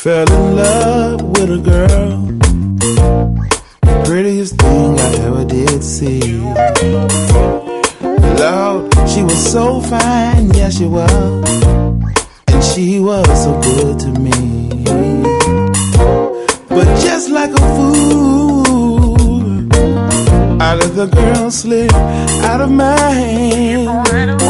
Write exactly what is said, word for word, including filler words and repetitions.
Fell in love with a girl, the prettiest thing I ever did see. Lord, she was so fine, yeah she was, and she was so good to me. But just like a fool, out of the girl slip out of my hand.